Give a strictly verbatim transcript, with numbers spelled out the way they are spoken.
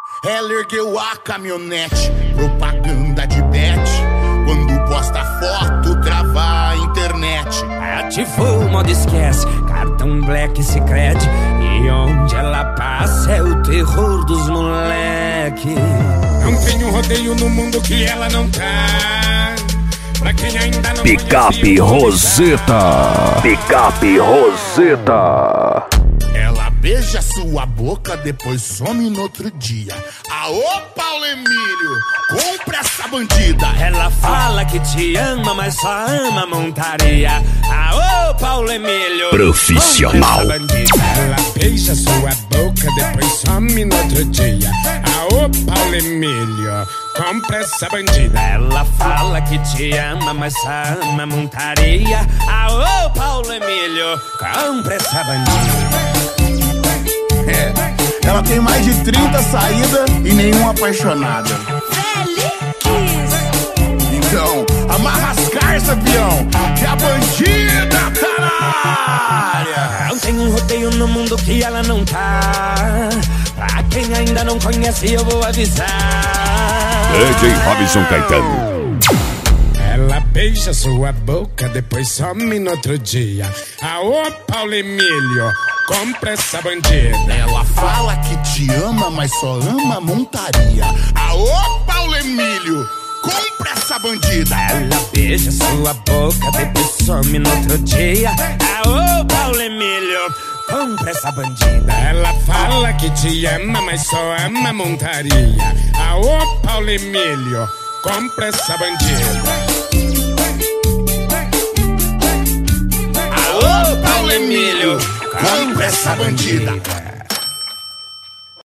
Ela ergueu a caminhonete, propaganda de bet. Quando posta foto, trava a internet. Ativou o modo esquece, cartão black Sicredi. E onde ela passa é o terror dos moleque. Não tem um rodeio no mundo que ela não tá. Pra quem ainda não Picape Roseta. Picape Roseta. Ela beija sua boca, depois some no outro dia. Aô, Paulo Emílio, compra essa bandida. Ela fala que te ama, mas só ama montaria. Aô, Paulo Emílio, profissional. Ela beija sua boca, depois some no outro dia. Aô, Paulo Emílio, compra essa bandida. Ela fala que te ama, mas só ama montaria. Aô, Paulo Emílio, compra essa bandida. É, ela tem mais de trinta saídas e nenhuma apaixonada. Feliz. Então, amarra as carças, peão, que a bandida tá na área. Não tem um rodeio no mundo que ela não tá. Pra quem ainda não conhece, eu vou avisar. D J Robson Caetano. Ela beija sua boca, depois some no outro dia. Aô, Paulo Emílio, compra essa bandida. Ela fala que te ama, mas só ama montaria. Aô, Paulo Emílio, compra essa bandida. Ela beija sua boca, depois some no outro dia. Aô, Paulo Emílio, compra essa bandida. Ela fala que te ama, mas só ama montaria. Aô, Paulo Emílio, compra essa bandida. Alô, Paulo Emílio, compra essa bandida.